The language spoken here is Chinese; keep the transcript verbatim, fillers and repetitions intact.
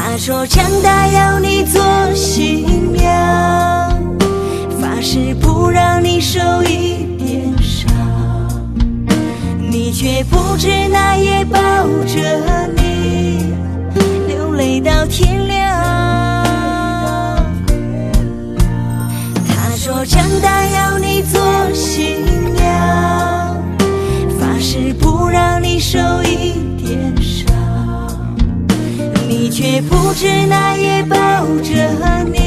他说长大要你做新娘，发誓不让你受一点伤，你却不知那夜抱着你流泪到天亮。他说长大要你做新娘，发誓不让你受一点伤，你却不知那夜抱着你